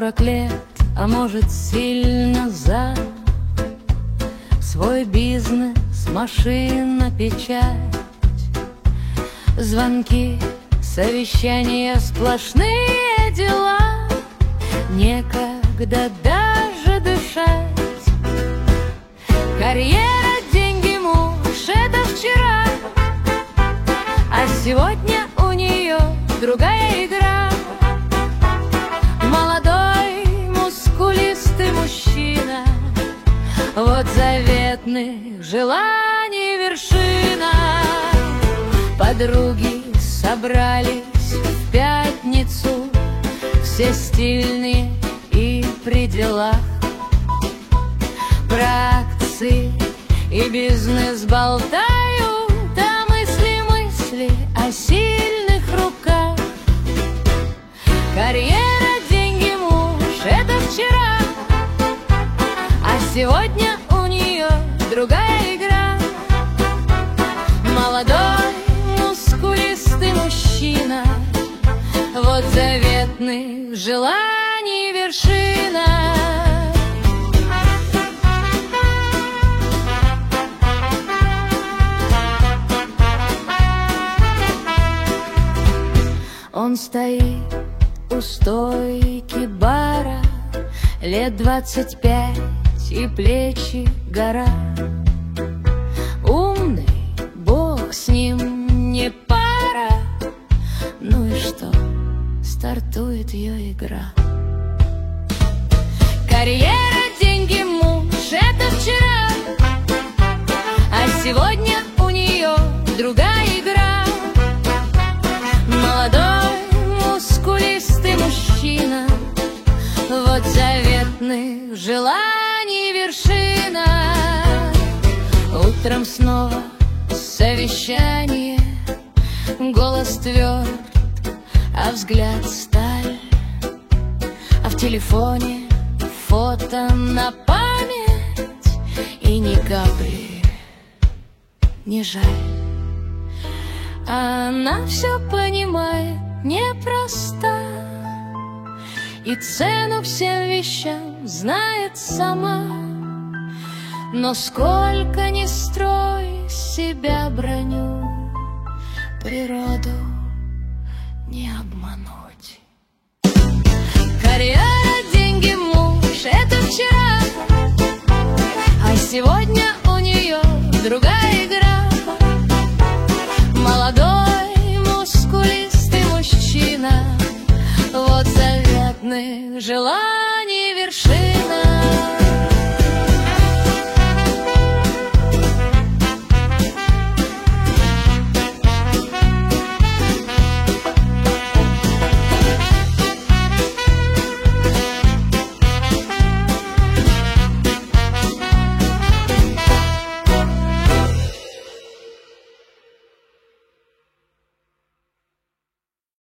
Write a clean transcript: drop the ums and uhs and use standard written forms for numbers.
40 лет, а может сильно за. Свой бизнес, машина, печать, звонки, совещания, сплошные дела. Некогда даже дышать. Карьера, деньги, муж — это вчера, а сегодня у нее другая игра. Молодой, мускулистый мужчина, вот заветных желаний вершина. Подруги собрались в пятницу, все стильные и при делах. Про акции и бизнес болтают, а мысли о сильных руках. Карьера, деньги, муж — это вчера, а сегодня у нее другая игра. Молодой, мускулистый мужчина, вот заветных желаний вершина. Он стоит у стойки бара, лет 25 и плечи гора. Умный, бог с ним не пара. Ну и что, стартует ее игра. Карьера, деньги, муж — это вчера, а сегодня у нее другая игра. Молодой, мускулистый мужчина, вот заветных желаний вершина. Утром снова совещание, голос тверд, а взгляд сталь. А в телефоне фото на память, и ни капли не жаль. Она все понимает непросто, и цену всем вещам знает сама. Но сколько ни строй себя броню, природу не обмануть. Карьера, деньги, муж — это вчера, а сегодня у нее другая